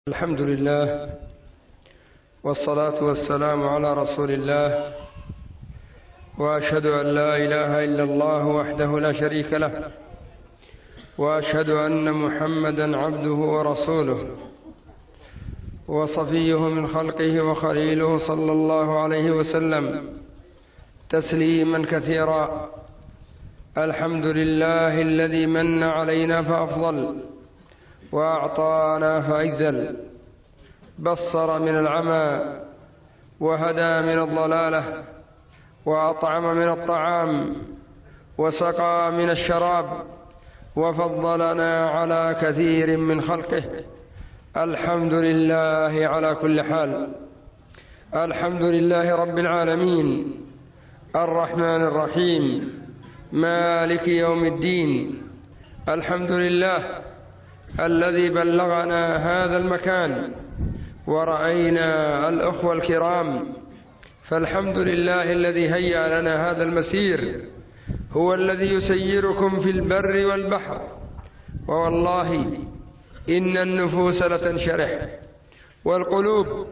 الحمد لله والصلاة والسلام على رسول الله، وأشهد أن لا إله إلا الله وحده لا شريك له، وأشهد أن محمدا عبده ورسوله وصفيه من خلقه وخليله صلى الله عليه وسلم تسليما كثيرا. الحمد لله الذي من علينا فأفضل وأعطانا فأجزل، بصر من العمى وهدى من الضلالة، وأطعم من الطعام وسقى من الشراب، وفضلنا على كثير من خلقه. الحمد لله على كل حال. الحمد لله رب العالمين الرحمن الرحيم مالك يوم الدين. الحمد لله الذي بلغنا هذا المكان ورأينا الأخوة الكرام، فالحمد لله الذي هيأ لنا هذا المسير، هو الذي يسيركم في البر والبحر. ووالله إن النفوس لتنشرح والقلوب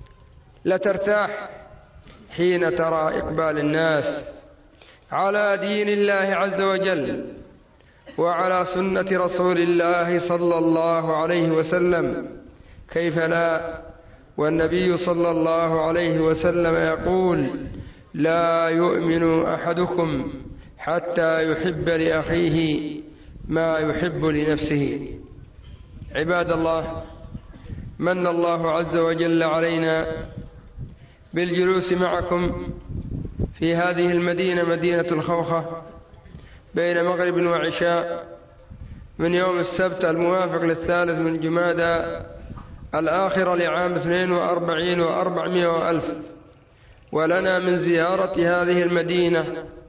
لترتاح حين ترى إقبال الناس على دين الله عز وجل وعلى سنة رسول الله صلى الله عليه وسلم. كيف لا، والنبي صلى الله عليه وسلم يقول: لا يؤمن أحدكم حتى يحب لأخيه ما يحب لنفسه. عباد الله، من الله عز وجل علينا بالجلوس معكم في هذه المدينة، مدينة الخوخة، بين مغرب وعشاء من يوم السبت الموافق للثالث من جمادى الآخرة لعام 42 و400 وألف. ولنا من زيارة هذه المدينة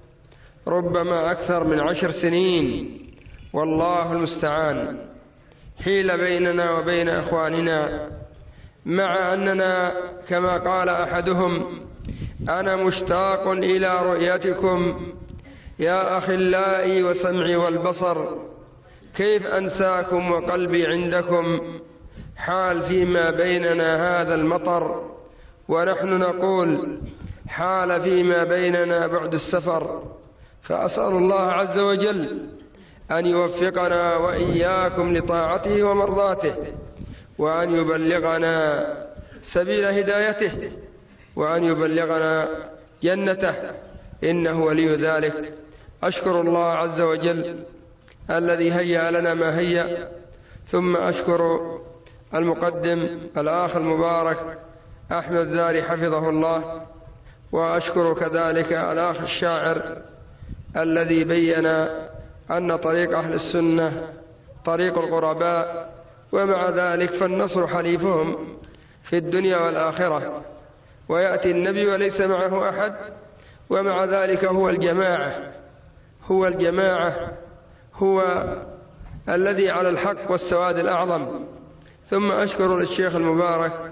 ربما أكثر من 10 سنين، والله المستعان. حيل بيننا وبين إخواننا، مع أننا كما قال أحدهم: أنا مشتاق إلى رؤيتكم يا أخلائي وسمعي والبصر، كيف أنساكم وقلبي عندكم، حال فيما بيننا هذا المطر، ونحن نقول حال فيما بيننا بعد السفر. فأسأل الله عز وجل أن يوفقنا وإياكم لطاعته ومرضاته، وأن يبلغنا سبيل هدايته، وأن يبلغنا جنته، إنه ولي ذلك. أشكر الله عز وجل الذي هيأ لنا ما هيأ، ثم أشكر المقدم الأخ المبارك أحمد ذاري حفظه الله، وأشكر كذلك الأخ الشاعر الذي بين أن طريق أهل السنة طريق الغرباء، ومع ذلك فالنصر حليفهم في الدنيا والآخرة. ويأتي النبي وليس معه أحد، ومع ذلك هو الجماعة، هو الجماعة، هو الذي على الحق والسواد الأعظم. ثم أشكر للشيخ المبارك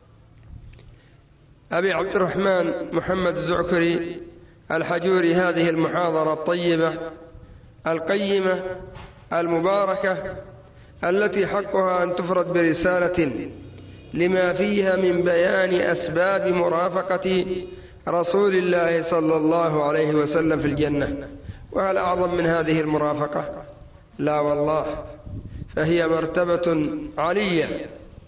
أبي عبد الرحمن محمد الزعكري الحجوري هذه المحاضرة الطيبة القيمة المباركة، التي حقها أن تفرد برسالة لما فيها من بيان أسباب مرافقة رسول الله صلى الله عليه وسلم في الجنة. وهل أعظم من هذه المرافقة؟ لا والله، فهي مرتبة علية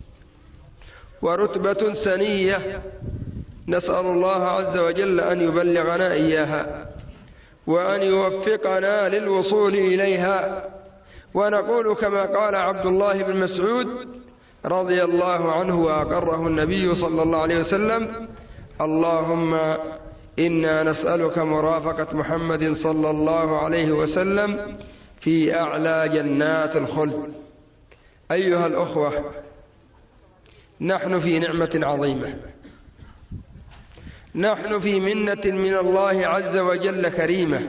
ورتبة سنية، نسأل الله عز وجل أن يبلغنا إياها وأن يوفقنا للوصول إليها. ونقول كما قال عبد الله بن مسعود رضي الله عنه وأقره النبي صلى الله عليه وسلم: اللهم إنا نسألك مرافقة محمد صلى الله عليه وسلم في أعلى جنات الخلد. أيها الأخوة، نحن في نعمة عظيمة، نحن في منة من الله عز وجل كريمة،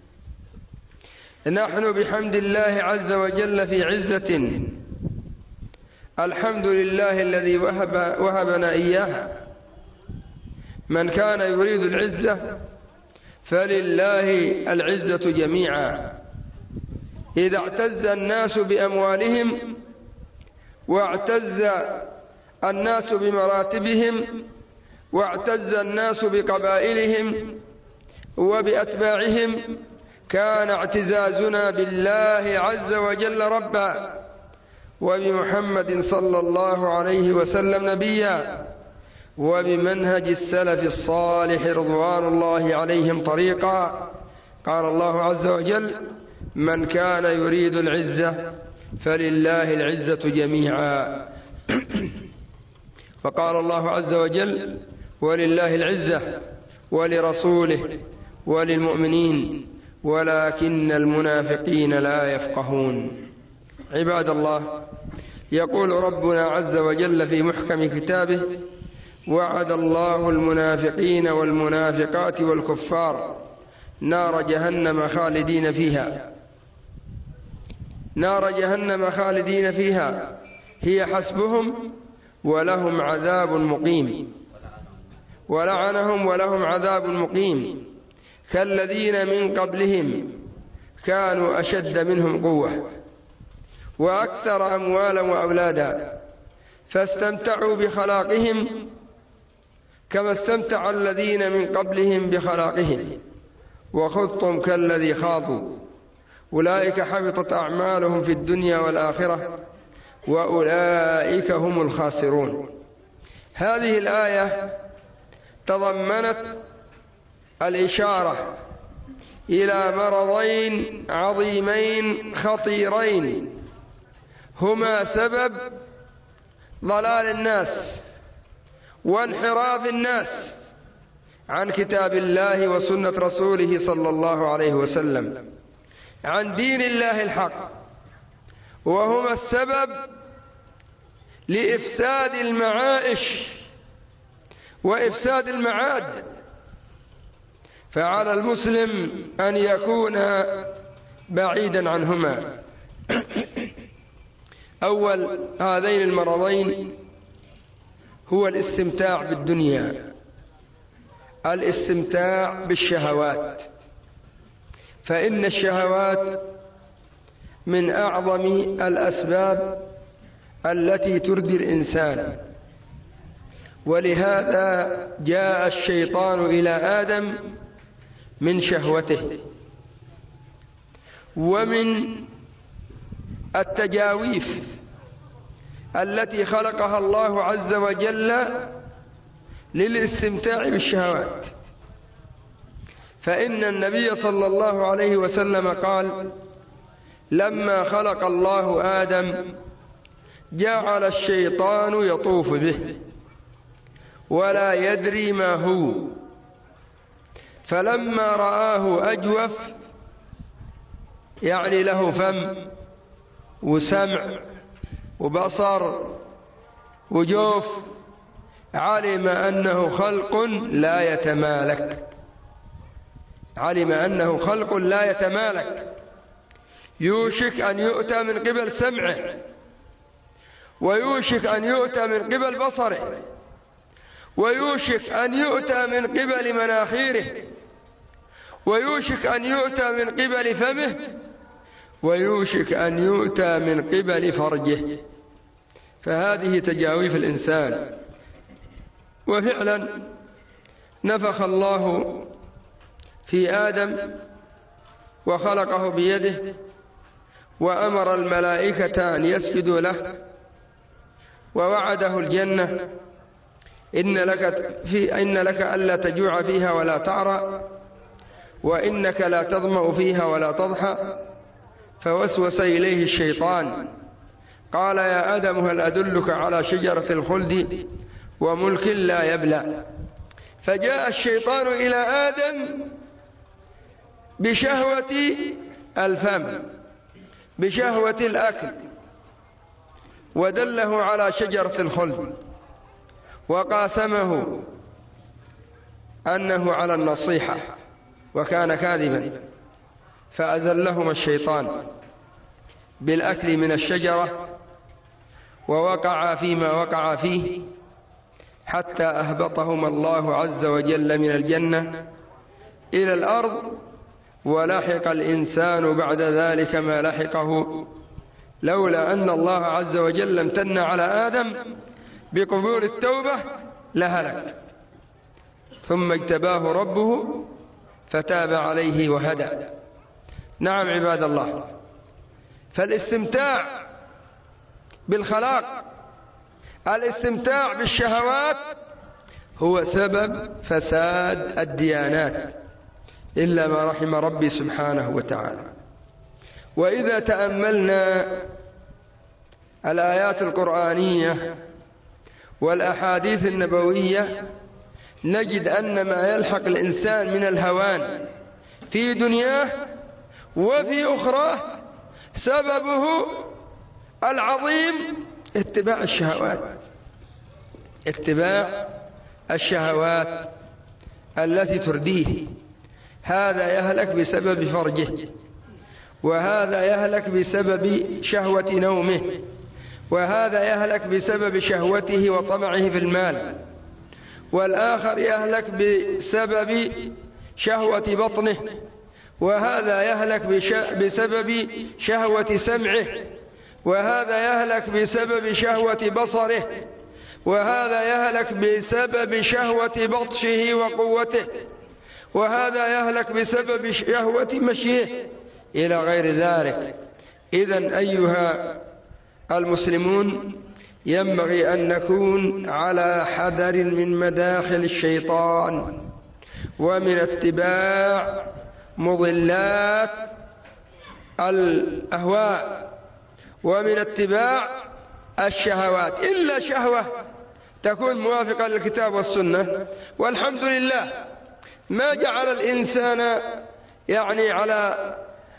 نحن بحمد الله عز وجل في عزة. الحمد لله الذي وهبنا إياها. من كان يريد العزة فلله العزة جميعا. إذا اعتز الناس بأموالهم واعتز الناس بمراتبهم واعتز الناس بقبائلهم وبأتباعهم، كان اعتزازنا بالله عز وجل ربا، وبمحمد صلى الله عليه وسلم نبيا، وبمنهج السلف الصالح رضوان الله عليهم طريقا. قال الله عز وجل: من كان يريد العزة فلله العزة جميعا. فقال الله عز وجل: ولله العزة ولرسوله وللمؤمنين ولكن المنافقين لا يفقهون. عباد الله، يقول ربنا عز وجل في محكم كتابه: وعد الله المنافقين والمنافقات والكفار نار جهنم خالدين فيها، نار جهنم خالدين فيها هي حسبهم ولهم عذاب مقيم، ولعنهم ولهم عذاب مقيم، كالذين من قبلهم كانوا أشد منهم قوة وأكثر أموالا وأولادا، فاستمتعوا بخلاقهم كما استمتع الذين من قبلهم بخلاقهم، وخضتم كالذي خاضوا، أولئك حبطت أعمالهم في الدنيا والآخرة وأولئك هم الخاسرون. هذه الآية تضمنت الإشارة إلى مرضين عظيمين خطيرين هما سبب ضلال الناس وانحراف الناس عن كتاب الله وسنة رسوله صلى الله عليه وسلم، عن دين الله الحق، وهما السبب لإفساد المعائش وإفساد المعاد. فعلى المسلم أن يكون بعيدا عنهما. أول هذين المرضين هو الاستمتاع بالدنيا، الاستمتاع بالشهوات، فإن الشهوات من أعظم الأسباب التي تردي الإنسان، ولهذا جاء الشيطان إلى آدم من شهوته. ومن التجاويف التي خلقها الله عز وجل للاستمتاع بالشهوات، فإن النبي صلى الله عليه وسلم قال: لما خلق الله آدم جعل الشيطان يطوف به ولا يدري ما هو، فلما رآه أجوف، يعني له فم وسمع وبصر وجوف، علم أنه خلق لا يتمالك، علم أنه خلق لا يتمالك، يوشك أن يؤتى من قبل سمعه، ويوشك أن يؤتى من قبل بصره، ويوشك أن يؤتى من قبل مناخيره، ويوشك أن يؤتى من قبل فمه، ويوشك أن يؤتى من قبل فرجه. فهذه تجاويف الإنسان. وفعلا نفخ الله في آدم وخلقه بيده، وأمر الملائكة أن يسجدوا له، ووعده الجنة: إن لك ألا تجوع فيها ولا تعرى، وإنك لا تظمأ فيها ولا تضحى. فوسوس إليه الشيطان قال: يا آدم هل أدلك على شجرة الخلد وملك لا يبلى. فجاء الشيطان إلى آدم بشهوة الفم، بشهوة الأكل، ودله على شجرة الخلد، وقاسمه أنه على النصيحة، وكان كاذبا، فأزلهما الشيطان بالأكل من الشجرة، ووقع فيما وقع فيه، حتى أهبطهما الله عز وجل من الجنة إلى الأرض، ولحق الإنسان بعد ذلك ما لحقه، لولا أن الله عز وجل امتن على آدم بقبول التوبة لهلك، ثم اجتباه ربه فتاب عليه وهدى. نعم عباد الله، فالاستمتاع بالخلاق، الاستمتاع بالشهوات هو سبب فساد الديانات إلا ما رحم ربي سبحانه وتعالى. وإذا تأملنا الآيات القرآنية والأحاديث النبوية نجد أن ما يلحق الإنسان من الهوان في دنياه وفي أخراه سببه العظيم اتباع الشهوات، اتباع الشهوات التي ترديه. هذا يهلك بسبب فرجه، وهذا يهلك بسبب شهوة نومه، وهذا يهلك بسبب شهوته وطمعه في المال، والآخر يهلك بسبب شهوة بطنه، وهذا يهلك بسبب شهوة سمعه، وهذا يهلك بسبب شهوة بصره، وهذا يهلك بسبب شهوة بطشه وقوته، وهذا يهلك بسبب شهوة مشيه إلى غير ذلك. إذن أيها المسلمون ينبغي أن نكون على حذر من مداخل الشيطان ومن اتباع مضلات الأهواء ومن اتباع الشهوات، إلا شهوة تكون موافقة للكتاب والسنة. والحمد لله ما جعل الإنسان على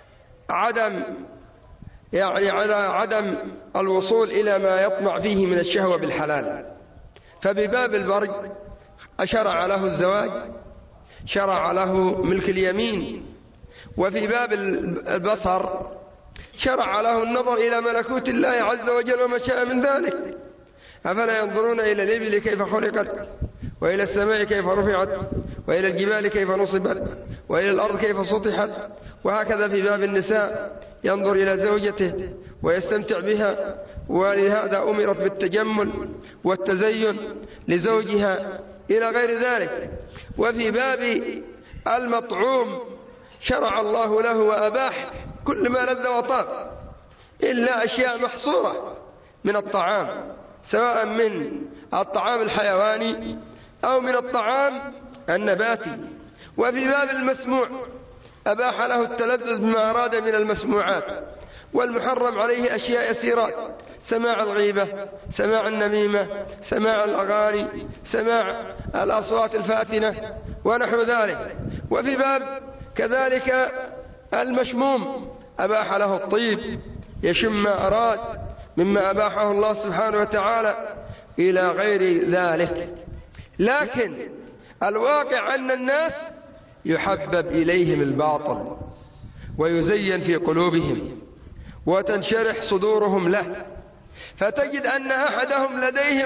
عدم الوصول إلى ما يطمع فيه من الشهوة بالحلال. فبباب البرج شرع له الزواج، شرع له ملك اليمين، وفي باب البصر شرع له النظر إلى ملكوت الله عز وجل وما شاء من ذلك. أفلا ينظرون إلى الإبل كيف خلقت، وإلى السماء كيف رفعت، وإلى الجبال كيف نصبت، وإلى الأرض كيف سطحت. وهكذا في باب النساء ينظر إلى زوجته ويستمتع بها، ولهذا أمرت بالتجمل والتزين لزوجها إلى غير ذلك. وفي باب المطعوم شرع الله له وأباح كل ما لذ وطاب إلا أشياء محصورة من الطعام، سواء من الطعام الحيواني أو من الطعام النباتي. وفي باب المسموع أباح له التلذذ بما أراد من المسموعات، والمحرم عليه أشياء يسيرات: سماع الغيبة، سماع النميمة، سماع الأغاني، سماع الأصوات الفاتنة ونحو ذلك. وفي باب كذلك المشموم أباح له الطيب يشم ما أراد مما أباحه الله سبحانه وتعالى إلى غير ذلك. لكن الواقع أن الناس يحبب إليهم الباطل ويزين في قلوبهم وتنشرح صدورهم له، فتجد أن أحدهم لديه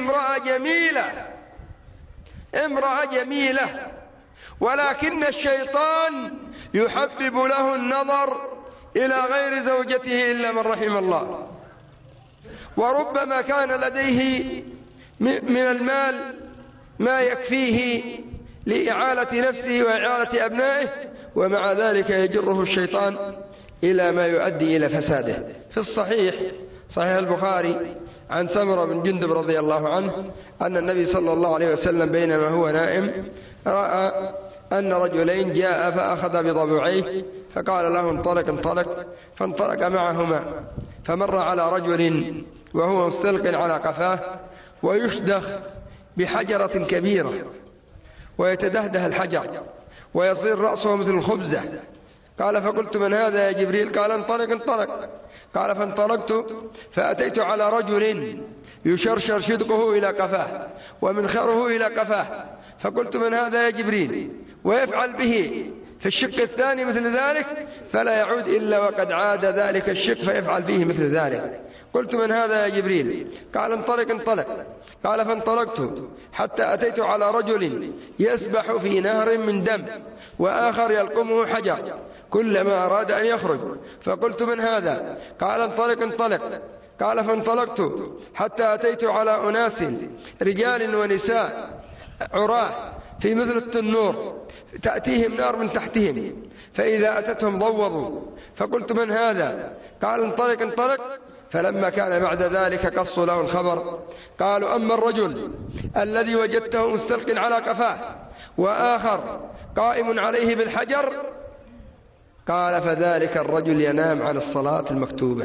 امرأة جميلة، ولكن الشيطان يحبب له النظر إلى غير زوجته إلا من رحم الله. وربما كان لديه من المال ما يكفيه لإعالة نفسه وإعالة أبنائه، ومع ذلك يجره الشيطان إلى ما يؤدي إلى فساده. في الصحيح، صحيح البخاري، عن سمرة بن جندب رضي الله عنه أن النبي صلى الله عليه وسلم بينما هو نائم رأى أن رجلين جاء فأخذ بضبعيه فقال له: انطلق، فانطلق معهما، فمر على رجل وهو مستلق على قفاه ويشدخ بحجرة كبيرة ويتدهده الحجر ويصير رأسه مثل الخبزة. قال: فقلت: من هذا يا جبريل؟ قال: انطلق. قال: فانطلقت فأتيت على رجل يشرشر شدقه إلى قفاه ومنخره إلى قفاه، فقلت: من هذا يا جبريل؟ ويفعل به في الشق الثاني مثل ذلك، فلا يعود إلا وقد عاد ذلك الشق فيفعل فيه مثل ذلك. قلت: من هذا يا جبريل؟ قال: انطلق. قال: فانطلقت حتى أتيت على رجل يسبح في نهر من دم وآخر يلقمه حجر كلما أراد أن يخرج، فقلت: من هذا؟ قال: انطلق. قال فانطلقت حتى أتيت على أناس رجال ونساء عراة في مثل التنور تأتيهم نار من تحتهم، فإذا أتتهم ضوضوا، فقلت من هذا؟ قال انطلق انطلق. فلما كان بعد ذلك قصوا له الخبر، قالوا أما الرجل الذي وجدته مستلق على قفاه وآخر قائم عليه بالحجر، قال فذلك الرجل ينام عن الصلاة المكتوبة.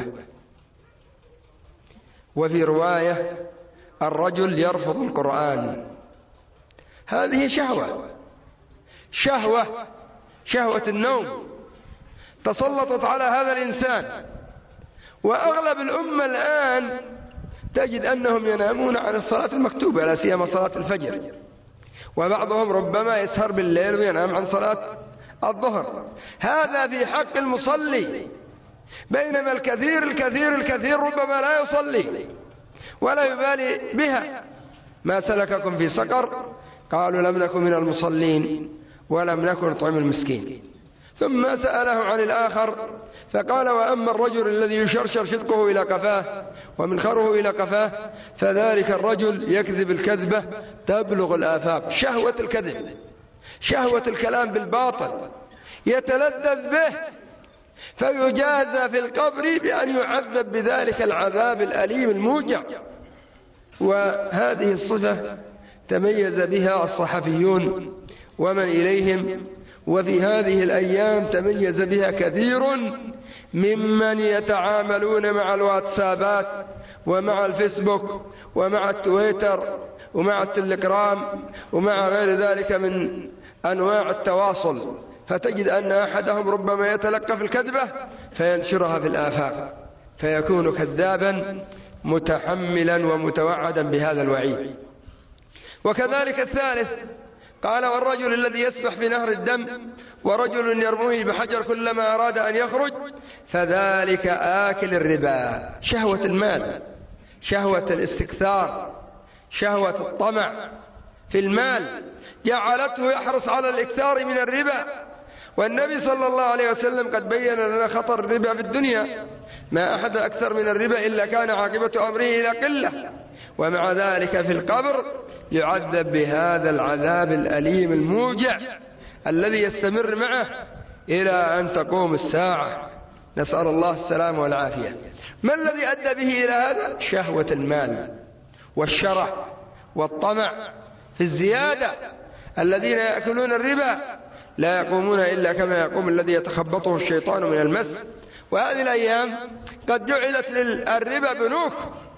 وفي رواية الرجل يرفض القرآن. هذه شهوة النوم تسلطت على هذا الإنسان. وأغلب الأمة الآن تجد أنهم ينامون عن الصلاة المكتوبة، لا سيما صلاة الفجر، وبعضهم ربما يسهر بالليل وينام عن صلاة الظهر. هذا في حق المصلي، بينما الكثير ربما لا يصلي ولا يبالي بها. ما سلككم في سقر؟ قالوا لم نكن من المصلين ولم نكن نطعم المسكين. ثم سأله عن الآخر فقال وأما الرجل الذي يشرشر شدقه إلى قفاه ومنخره إلى قفاه، فذلك الرجل يكذب الكذبة تبلغ الآفاق. شهوة الكذب، شهوة الكلام بالباطل، يتلذذ به، فيجازى في القبر بأن يعذب بذلك العذاب الأليم الموجع. وهذه الصفة تميز بها الصحفيون ومن إليهم، وفي هذه الأيام تميز بها كثير ممن يتعاملون مع الواتسابات ومع الفيسبوك ومع التويتر ومع التليجرام ومع غير ذلك من أنواع التواصل، فتجد أن أحدهم ربما يتلقف الكذبة فينشرها في الآفاق، فيكون كذابا متحملا ومتوعدا بهذا الوعيد. وكذلك الثالث قال والرجل الذي يسبح في نهر الدم ورجل يرميه بحجر كلما أراد أن يخرج، فذلك آكل الربا. شهوة المال، شهوة الاستكثار، شهوة الطمع في المال جعلته يحرص على الإكثار من الربا. والنبي صلى الله عليه وسلم قد بين لنا خطر الربا في الدنيا، ما أحد أكثر من الربا إلا كان عاقبة أمره إلى قلة، ومع ذلك في القبر يعذب بهذا العذاب الأليم الموجع الذي يستمر معه إلى أن تقوم الساعة، نسأل الله السلام والعافية. ما الذي أدى به إلى هذا؟ شهوة المال والشرع والطمع في الزيادة. الذين يأكلون الربا لا يقومون إلا كما يقوم الذي يتخبطه الشيطان من المس. وهذه الأيام قد جعلت للربا بنوك،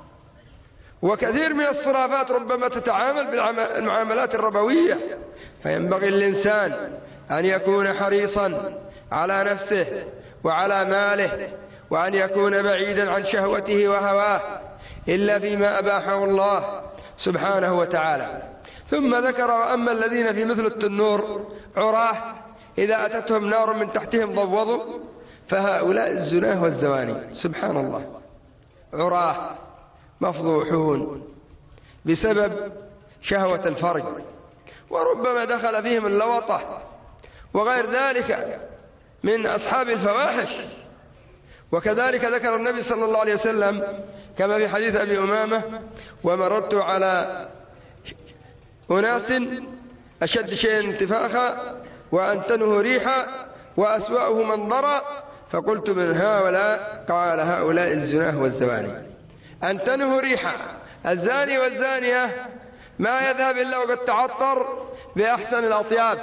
وكثير من الصرافات ربما تتعامل بالمعاملات الربوية، فينبغي للإنسان أن يكون حريصا على نفسه وعلى ماله، وأن يكون بعيدا عن شهوته وهواه إلا فيما أباحه الله سبحانه وتعالى. ثم ذكر وأما الذين في مثل التنور عراه إذا أتتهم نار من تحتهم ضوضوا، فهؤلاء الزناه والزواني. سبحان الله، عراه مفضوحون بسبب شهوة الفرج، وربما دخل فيهم اللوطة وغير ذلك من أصحاب الفواحش. وكذلك ذكر النبي صلى الله عليه وسلم كما في حديث أبي أمامة ومررت على أناس أشد شيئا انتفاخا وأنتنه ريحا وأسوأه منظرا، فقلت من هؤلاء؟ قال هؤلاء الزناه والزواني. أنتنه ريحا، الزاني والزانية ما يذهب إلا وقد تعطر بأحسن الأطياب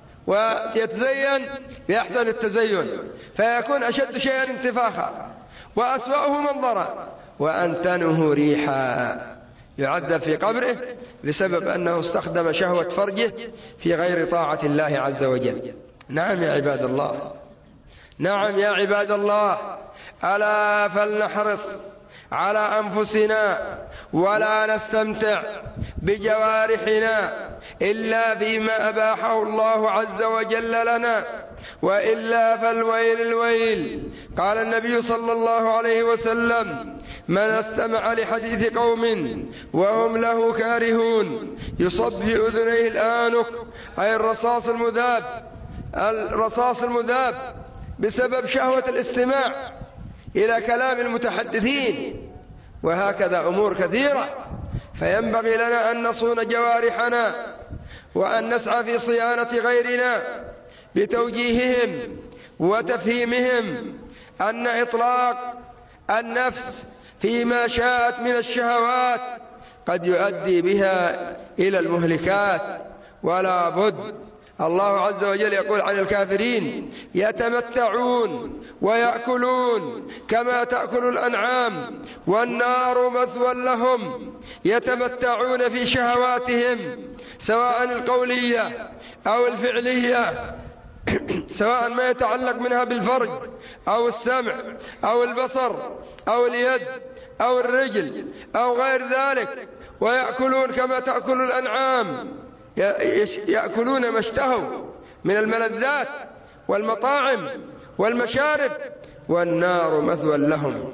ويتزين بأحسن التزين، فيكون أشد شيئا انتفاخا وأسوأه منظرا. وأنتنه ريحا يعذب في قبره بسبب أنه استخدم شهوة فرجه في غير طاعة الله عز وجل. نعم يا عباد الله، نعم يا عباد الله، ألا فلنحرص على أنفسنا ولا نستمتع بجوارحنا إلا فيما أباحه الله عز وجل لنا، وإلا فالويل الويل. قال النبي صلى الله عليه وسلم من استمع لحديث قوم وهم له كارهون يصب في أذنيه الآنك، أي الرصاص المذاب بسبب شهوة الاستماع إلى كلام المتحدثين وهكذا أمور كثيرة. فينبغي لنا أن نصون جوارحنا وأن نسعى في صيانة غيرنا بتوجيههم وتفهيمهم أن إطلاق النفس فيما شاءت من الشهوات قد يؤدي بها إلى المهلكات، ولا بد. الله عز وجل يقول عن الكافرين: يتمتعون ويأكلون كما تأكل الأنعام والنار مثوى لهم. يتمتعون في شهواتهم سواء القولية أو الفعلية، سواء ما يتعلق منها بالفرج أو السمع أو البصر أو اليد أو الرجل أو غير ذلك. ويأكلون كما تأكل الأنعام، يأكلون ما اشتهوا من الملذات والمطاعم والمشارب، والنار مثوى لهم.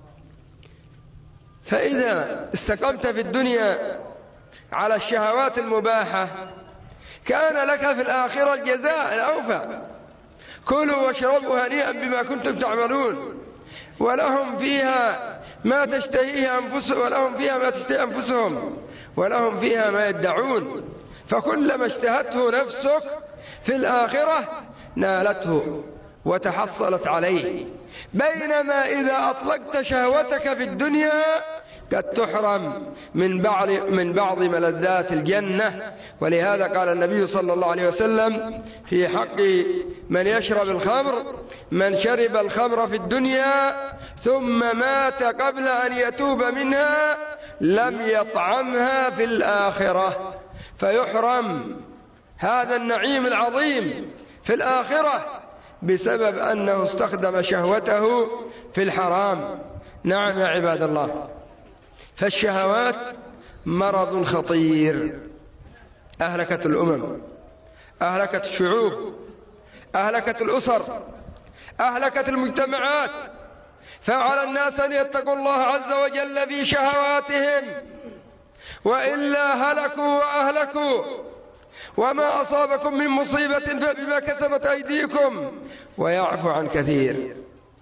فإذا استقمت في الدنيا على الشهوات المباحة كان لك في الآخرة الجزاء الأوفى. كلوا واشربوا هنيئا بما كنتم تعملون، ولهم فيها ما تشتهيه أنفسهم، ولهم فيها ما تشتهي أنفسهم، ولهم فيها ما يدعون. فكلما اشتهته نفسك في الآخرة نالته وتحصلت عليه، بينما إذا أطلقت شهوتك في الدنيا قد تحرم من بعض ملذات الجنة. ولهذا قال النبي صلى الله عليه وسلم في حق من يشرب الخمر: من شرب الخمر في الدنيا ثم مات قبل أن يتوب منها لم يطعمها في الآخرة. فيحرم هذا النعيم العظيم في الآخرة بسبب أنه استخدم شهوته في الحرام. نعم يا عباد الله، فالشهوات مرض خطير أهلكت الأمم، أهلكت الشعوب، أهلكت الأسر، أهلكت المجتمعات. فعلى الناس أن يتقوا الله عز وجل في شهواتهم، وإلا هلكوا وأهلكوا. وما أصابكم من مصيبة فبما كسبت أيديكم ويعفو عن كثير.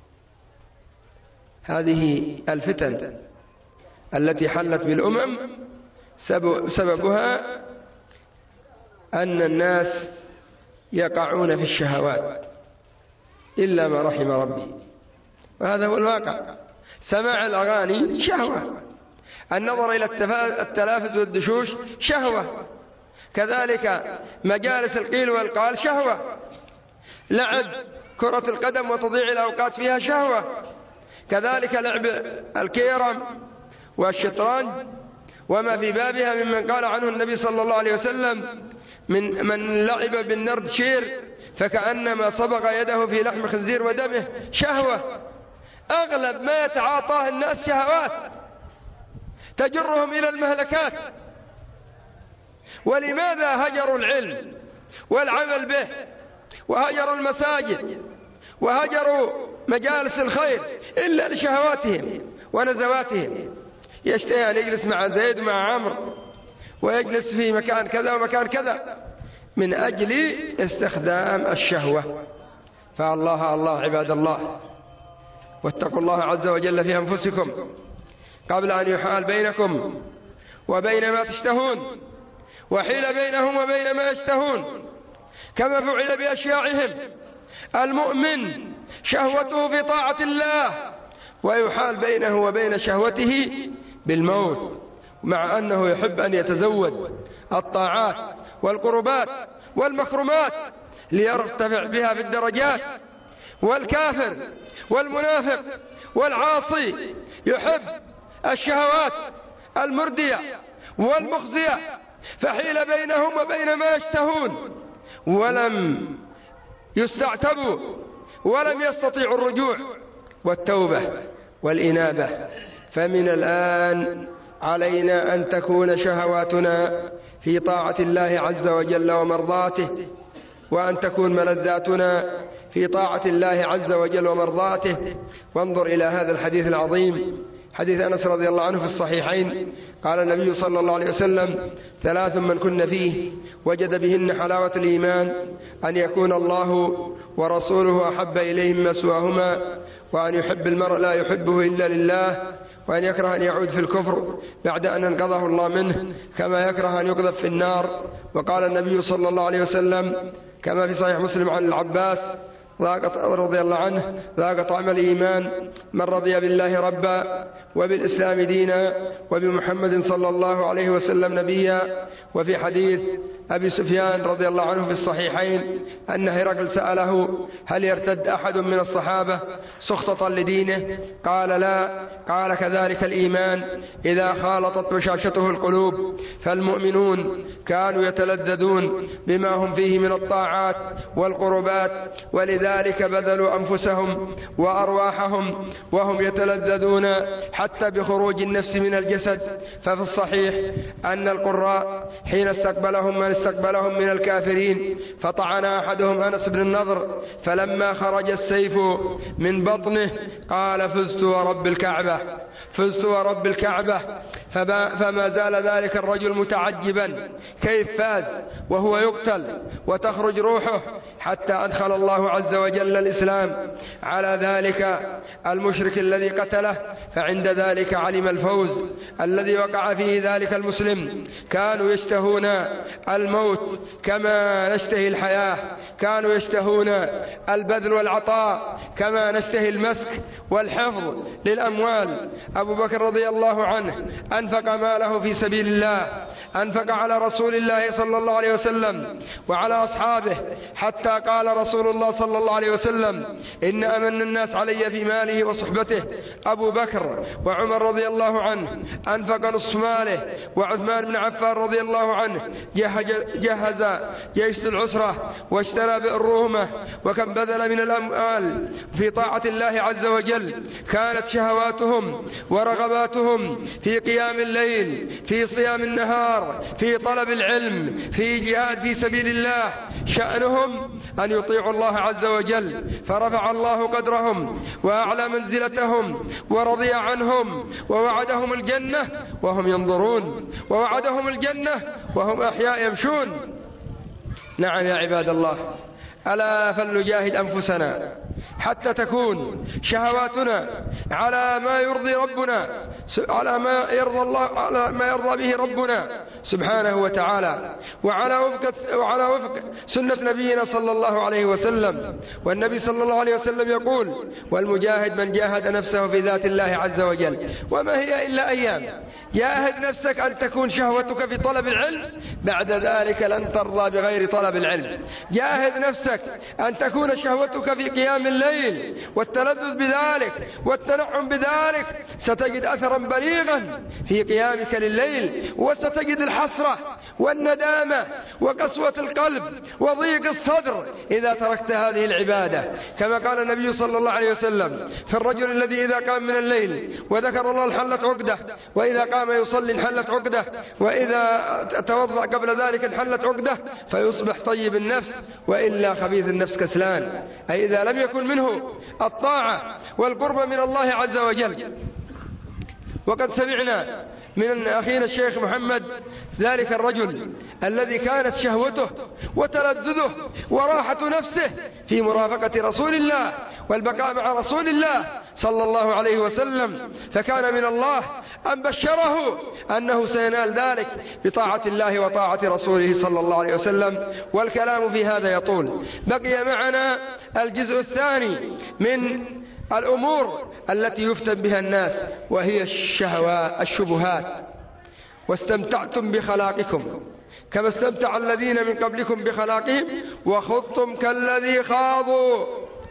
هذه الفتن التي حلت بالأمم سببها أن الناس يقعون في الشهوات إلا ما رحم ربي، وهذا هو الواقع. سماع الأغاني شهوة، النظر إلى التلافز والدشوش شهوة، كذلك مجالس القيل والقال شهوة، لعب كرة القدم وتضييع الأوقات فيها شهوة، كذلك لعب الكيرم والشطرنج وما في بابها ممن قال عنه النبي صلى الله عليه وسلم: من لعب بالنرد شير فكأنما صبغ يده في لحم خنزير ودمه. شهوة. أغلب ما يتعاطاه الناس شهوات تجرهم إلى المهلكات. ولماذا هجروا العلم والعمل به، وهجروا المساجد، وهجروا مجالس الخير إلا لشهواتهم ونزواتهم؟ يشتهي أن يجلس مع زيد ومع عمرو، ويجلس في مكان كذا ومكان كذا من أجل استخدام الشهوة. فالله الله عباد الله، واتقوا الله عز وجل في أنفسكم قبل أن يحال بينكم وبين ما تشتهون، وحيل بينهم وبين ما يشتهون، كما فعل بأشياعهم. المؤمن شهوته في طاعة الله، ويحال بينه وبين شهوته بالموت، مع أنه يحب أن يتزود الطاعات والقربات والمكرمات ليرتفع بها في الدرجات. والكافر والمنافق والعاصي يحب الشهوات المردية والمخزية، فحيل بينهم وبين ما يشتهون ولم يستعتبوا ولم يستطيعوا الرجوع والتوبة والإنابة. فمن الآن علينا أن تكون شهواتنا في طاعة الله عز وجل ومرضاته، وأن تكون ملذاتنا في طاعة الله عز وجل ومرضاته. وانظر إلى هذا الحديث العظيم، حديث أنس رضي الله عنه في الصحيحين. قال النبي صلى الله عليه وسلم: 3 من كن فيه وجد بهن حلاوة الإيمان: أن يكون الله ورسوله أحب إليه مما سواهما، وأن يحب المرء لا يحبه إلا لله، وأن يكره أن يعود في الكفر بعد أن انقذه الله منه، كما يكره أن يقذف في النار. وقال النبي صلى الله عليه وسلم كما في صحيح مسلم عن العباس رضي الله عنه: ذاق طعم الإيمان من رضي بالله ربا وبالإسلام دينا وبمحمد صلى الله عليه وسلم نبيا. وفي حديث أبي سفيان رضي الله عنه في الصحيحين أن هرقل سأله: هل يرتد أحد من الصحابة سخطة لدينه؟ قال: لا. قال: كذلك الإيمان إذا خالطت بشاشته القلوب. فالمؤمنون كانوا يتلذذون بما هم فيه من الطاعات والقربات، ولذلك بذلوا أنفسهم وأرواحهم وهم يتلذذون حتى بخروج النفس من الجسد. ففي الصحيح أن القراء حين استقبلهم من استقبلهم من الكافرين فطعن أحدهم أنس بن النضر، فلما خرج السيف من بطنه قال: فزت ورب الكعبة، فزت ورب الكعبة. فما زال ذلك الرجل متعجبا كيف فاز وهو يقتل وتخرج روحه، حتى أدخل الله عز وجل الإسلام على ذلك المشرك الذي قتله. فعند ذلك علم الفوز الذي وقع فيه ذلك المسلم. كانوا يشتهون الموت كما نشتهي الحياة، كانوا يشتهون البذل والعطاء كما نشتهي المسك والحفظ للأموال. أبو بكر رضي الله عنه أنفق ماله في سبيل الله، أنفق على رسول الله صلى الله عليه وسلم وعلى أصحابه، حتى قال رسول الله صلى الله عليه وسلم: إن أمن الناس علي في ماله وصحبته أبو بكر. وعمر رضي الله عنه أنفق نصف ماله، وعثمان بن عفان رضي الله عنه جهز جيش العسرة واشترى بئر الرومة. وكم بذل من الأموال في طاعة الله عز وجل. كانت شهواتهم ورغباتهم في قيام الليل، في صيام النهار، في طلب العلم، في جهاد في سبيل الله. شأنهم أن يطيعوا الله عز وجل، فرفع الله قدرهم وأعلى منزلتهم ورضي عنهم ووعدهم الجنة وهم ينظرون، ووعدهم الجنة وهم أحياء يمشون. نعم يا عباد الله، ألا فلنجاهد أنفسنا حتى تكون شهواتنا على ما يرضي ربنا، على ما يرضى الله، على ما يرضى به ربنا سبحانه وتعالى، وعلى وفق سنة نبينا صلى الله عليه وسلم. والنبي صلى الله عليه وسلم يقول: والمجاهد من جاهد نفسه في ذات الله عز وجل. وما هي إلا أيام. جاهد نفسك أن تكون شهوتك في طلب العلم، بعد ذلك لن ترضى بغير طلب العلم. جاهد نفسك أن تكون شهوتك في قيام الليل والتلذذ بذلك والتنعم بذلك، ستجد أثرا بليغا في قيامك لليل، وستجد الحسرة والندامة وقسوة القلب وضيق الصدر إذا تركت هذه العبادة. كما قال النبي صلى الله عليه وسلم: في الرجل الذي إذا قام من الليل وذكر الله انحلت عقده، وإذا قام يصلي انحلت عقده، وإذا توضأ قبل ذلك انحلت عقده، فيصبح طيب النفس، وإلا خبيث النفس كسلان، أي إذا لم يكن منه الطاعة والقرب من الله عز وجل. وقد سمعنا من أخينا الشيخ محمد ذلك الرجل الذي كانت شهوته وتلذذه وراحة نفسه في مرافقة رسول الله والبقاء مع رسول الله صلى الله عليه وسلم، فكان من الله أن بشره أنه سينال ذلك بطاعة الله وطاعة رسوله صلى الله عليه وسلم. والكلام في هذا يطول. بقي معنا الجزء الثاني من الأمور التي يفتن بها الناس، وهي الشبهات. واستمتعتم بخلاقكم كما استمتع الذين من قبلكم بخلاقهم وخضتم كالذي خاضوا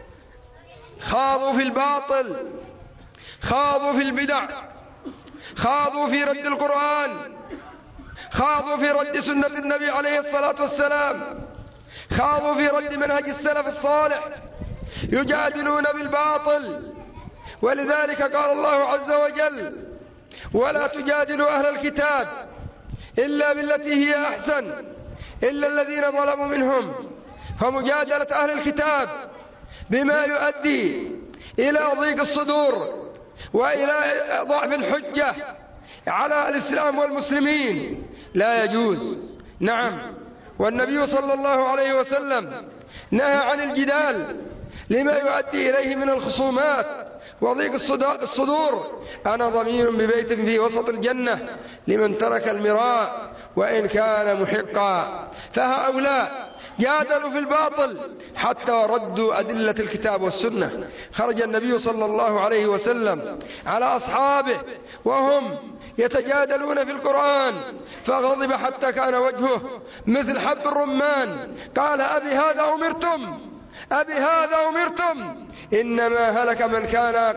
في الباطل، خاضوا في البدع، خاضوا في رد القرآن، خاضوا في رد سنة النبي عليه الصلاة والسلام، خاضوا في رد منهج السلف الصالح، يجادلون بالباطل. ولذلك قال الله عز وجل: ولا تجادلوا أهل الكتاب إلا بالتي هي أحسن إلا الذين ظلموا منهم. فمجادلة أهل الكتاب بما يؤدي إلى ضيق الصدور وإلى ضعف الحجة على الإسلام والمسلمين لا يجوز. نعم، والنبي صلى الله عليه وسلم نهى عن الجدال لما يؤدي إليه من الخصومات وضيق الصدور. أنا ضمين ببيت في وسط الجنة لمن ترك المراء وإن كان محقا. فهؤلاء جادلوا في الباطل حتى ردوا أدلة الكتاب والسنة. خرج النبي صلى الله عليه وسلم على أصحابه وهم يتجادلون في القرآن فغضب حتى كان وجهه مثل حب الرمان. قال: أبي هذا أمرتم؟ أبي هذا أمرتم؟ إنما هلك من كان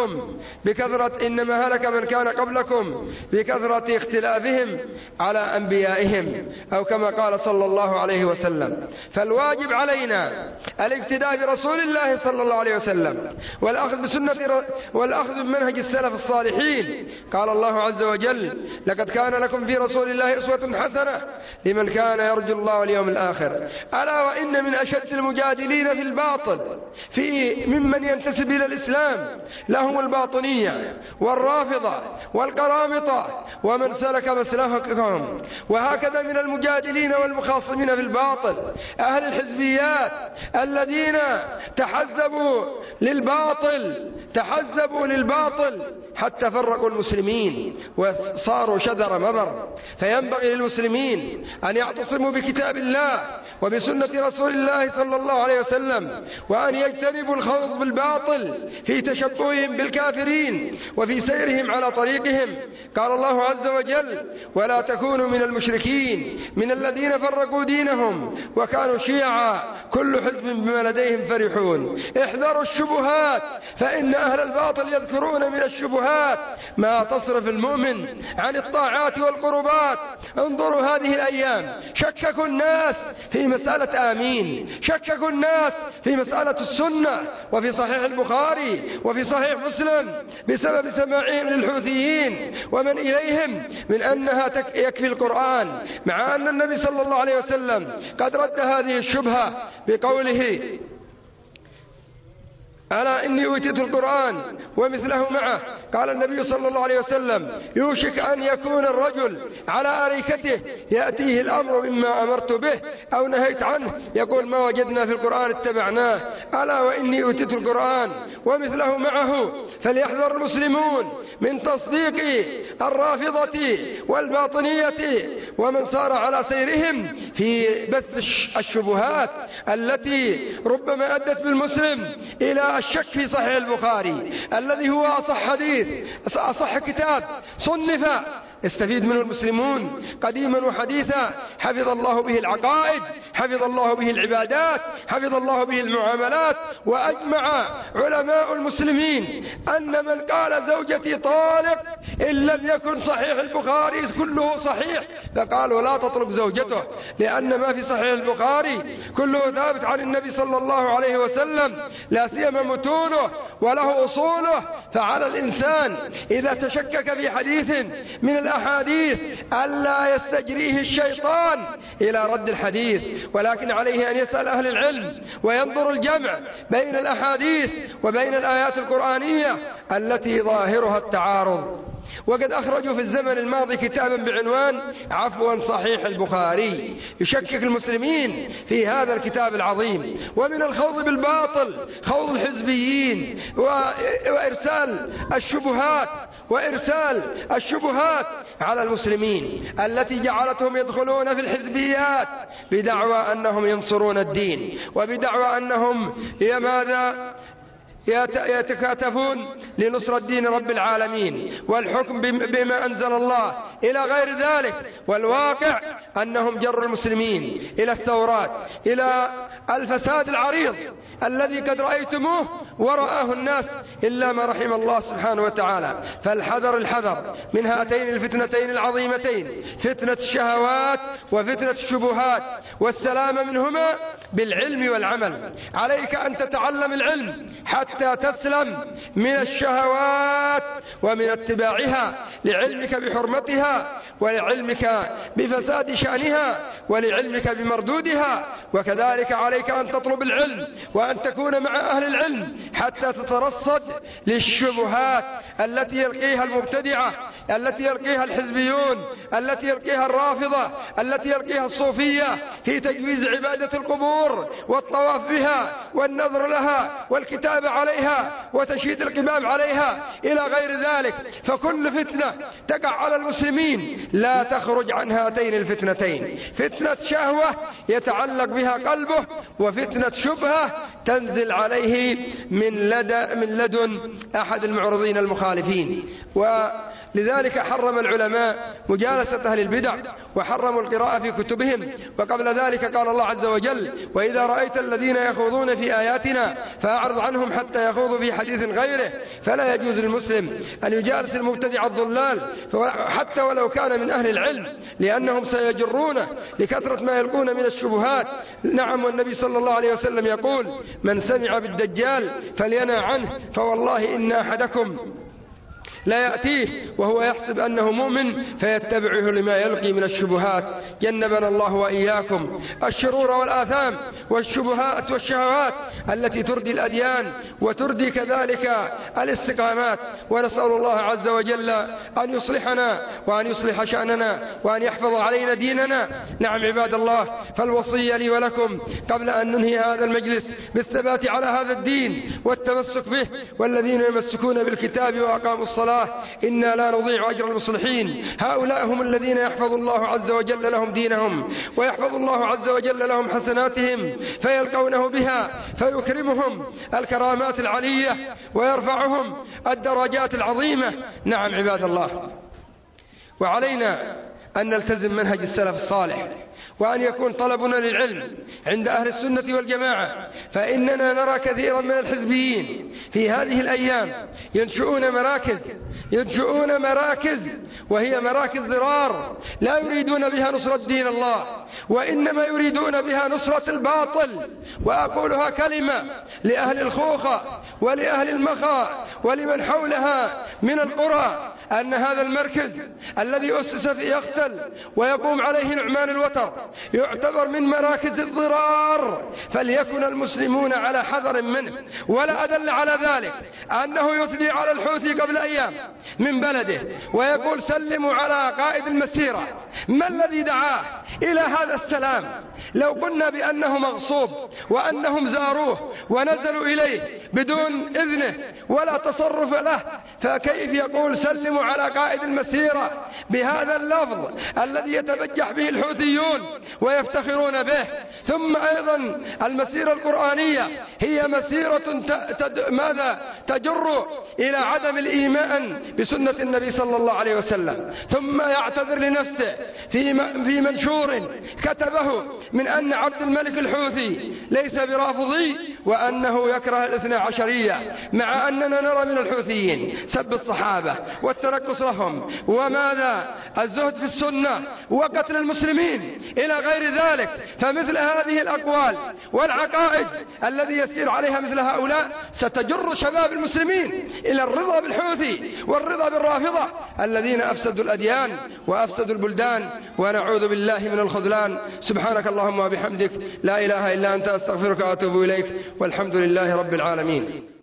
قبلكم بكثرة اختلافهم على أنبيائهم، أو كما قال صلى الله عليه وسلم. فالواجب علينا الاقتداء برسول الله صلى الله عليه وسلم والأخذ بمنهج السلف الصالحين. قال الله عز وجل: لقد كان لكم في رسول الله أسوة حسنة لمن كان يرجو الله واليوم الآخر. ألا وإن من أشد المجادلين في الباطل ممن ينتسب إلى الإسلام لهم الباطنية والرافضة والقرامطة ومن سلك مسلكهم. وهكذا من المجادلين والمخاصمين في الباطل أهل الحزبيات الذين تحزبوا للباطل حتى فرقوا المسلمين وصاروا شذر مذر. فينبغي للمسلمين أن يعتصموا بكتاب الله وبسنة رسول الله صلى الله عليه وسلم، وأن يجتنبوا الخوض بالباطل في تشبههم بالكافرين وفي سيرهم على طريقهم. قال الله عز وجل: ولا تكونوا من المشركين من الذين فرقوا دينهم وكانوا شيعا كل حزب بما لديهم فرحون. احذروا الشبهات فإن أهل الباطل يذكرون من الشبهات ما تصرف المؤمن عن الطاعات والقربات. انظروا هذه الأيام شككوا الناس في مسألة آمين، شككوا الناس في مسألة السنة وفي صحيح البخاري وفي صحيح مسلم بسبب سماعهم للحوثيين ومن إليهم من أنها يكفي القرآن، مع أن النبي صلى الله عليه وسلم قد رد هذه الشبهة بقوله: ألا إني أوتيت القرآن ومثله معه. قال النبي صلى الله عليه وسلم: يوشك أن يكون الرجل على أريكته يأتيه الأمر مما أمرت به أو نهيت عنه يقول: ما وجدنا في القرآن اتبعناه. ألا وإني أوتيت القرآن ومثله معه. فليحذر المسلمون من تصديق الرافضة والباطنية ومن سار على سيرهم في بث الشبهات التي ربما أدت بالمسلم إلى الشك في صحيح البخاري الذي هو أصح كتاب صنف استفيد منه المسلمون قديما وحديثا. حفظ الله به العقائد، حفظ الله به العبادات، حفظ الله به المعاملات. وأجمع علماء المسلمين أن من قال زوجتي طالق إن لم يكن صحيح البخاري كله صحيح، فقالوا لا تطلق زوجته، لأن ما في صحيح البخاري كله ثابت عن النبي صلى الله عليه وسلم، لا سيما متونه وله أصوله. فعلى الإنسان إذا تشكك في حديث من الأحاديث ألا يستجريه الشيطان إلى رد الحديث، ولكن عليه أن يسأل أهل العلم وينظر الجمع بين الأحاديث وبين الآيات القرآنية التي ظاهرها التعارض. وقد أخرجوا في الزمن الماضي كتابا بعنوان عفوا صحيح البخاري يشكك المسلمين في هذا الكتاب العظيم. ومن الخوض بالباطل خوض الحزبيين وإرسال الشبهات على المسلمين التي جعلتهم يدخلون في الحزبيات بدعوى أنهم ينصرون الدين وبدعوى أنهم يتكاتفون لنصرة دين رب العالمين والحكم بما أنزل الله إلى غير ذلك. والواقع أنهم جروا المسلمين إلى الثورات، إلى الفساد العريض الذي قد رأيتموه ورآه الناس إلا ما رحم الله سبحانه وتعالى. الحذر من هاتين الفتنتين العظيمتين، فتنة الشهوات وفتنة الشبهات، والسلام منهما بالعلم والعمل. عليك أن تتعلم العلم حتى تسلم من الشهوات ومن اتباعها، لعلمك بحرمتها ولعلمك بفساد شأنها ولعلمك بمردودها. وكذلك عليك أن تطلب العلم وأن تكون مع أهل العلم حتى تترصد للشبهات التي يلقيها المبتدعة، التي يلقيها الحزبيون، التي يلقيها الرافضة، التي يلقيها الصوفية في تجويز عبادة القبور والطواف بها والنظر لها والكتابة عليها وتشييد القباب عليها إلى غير ذلك. فكل فتنة تقع على المسلمين لا تخرج عن هاتين الفتنتين: فتنة شهوة يتعلق بها قلبه، وفتنة شبهة تنزل عليه من لدن أحد المعرضين المخالفين. ولذلك حرم العلماء مجالسة أهل البدع وحرموا القراءة في كتبهم. وقبل ذلك قال الله عز وجل: وإذا رأيت الذين يخوضون في آياتنا فأعرض عنهم حتى يخوضوا في حديث غيره. فلا يجوز للمسلم أن يجالس المبتدع الضلال حتى ولو كان من أهل العلم، لأنهم سيجرونه لكثرة ما يلقون من الشبهات. نعم، والنبي صلى الله عليه وسلم يقول: من سمع بالدجال فلينأ عنه، فوالله إن أحدكم لا يأتيه وهو يحسب أنه مؤمن فيتبعه لما يلقي من الشبهات. جنبنا الله وإياكم الشرور والآثام والشبهات والشهوات التي تردي الأديان وتردي كذلك الاستقامات. ونسأل الله عز وجل أن يصلحنا وأن يصلح شأننا وأن يحفظ علينا ديننا. نعم عباد الله، فالوصية لي ولكم قبل أن ننهي هذا المجلس بالثبات على هذا الدين والتمسك به. والذين يمسكون بالكتاب وأقاموا الصلاة إنا لا نضيع أجر المصلحين. هؤلاء هم الذين يحفظ الله عز وجل لهم دينهم ويحفظ الله عز وجل لهم حسناتهم فيلقونه بها فيكرمهم الكرامات العلية ويرفعهم الدرجات العظيمة. نعم عباد الله، وعلينا أن نلتزم منهج السلف الصالح وأن يكون طلبنا للعلم عند أهل السنة والجماعة. فإننا نرى كثيرا من الحزبيين في هذه الأيام ينشؤون مراكز وهي مراكز ضرار، لا يريدون بها نصرة دين الله وإنما يريدون بها نصرة الباطل. وأقولها كلمة لأهل الخوخة ولأهل المخا ولمن حولها من القرى: أن هذا المركز الذي أسس في يختل ويقوم عليه نعمان الوتر يعتبر من مراكز الضرار، فليكن المسلمون على حذر منه. ولا أدل على ذلك أنه يثني على الحوثي قبل أيام من بلده ويقول: سلموا على قائد المسيرة. ما الذي دعاه إلى هذا السلام؟ لو قلنا بأنه مغصوب وأنهم زاروه ونزلوا إليه بدون إذنه ولا تصرف له، فكيف يقول سلموا على قائد المسيرة بهذا اللفظ الذي يتبجح به الحوثيون ويفتخرون به؟ ثم أيضا المسيرة القرآنية هي مسيرة تجر إلى عدم الإيمان بسنة النبي صلى الله عليه وسلم. ثم يعتذر لنفسه في منشور كتبه من أن عبد الملك الحوثي ليس برافضي وأنه يكره الاثنى عشرية، مع أننا نرى من الحوثيين سب الصحابة والتركس لهم وماذا الزهد في السنة وقتل المسلمين إلى غير ذلك. فمثل هذه الأقوال والعقائد الذي يسير عليها مثل هؤلاء ستجر شباب المسلمين إلى الرضا بالحوثي والرضا بالرافضة الذين أفسدوا الأديان وأفسدوا البلدان، ونعوذ بالله من الخذلان. سبحانك اللهم وبحمدك، لا إله إلا أنت، أستغفرك وأتوب إليك، والحمد لله رب العالمين.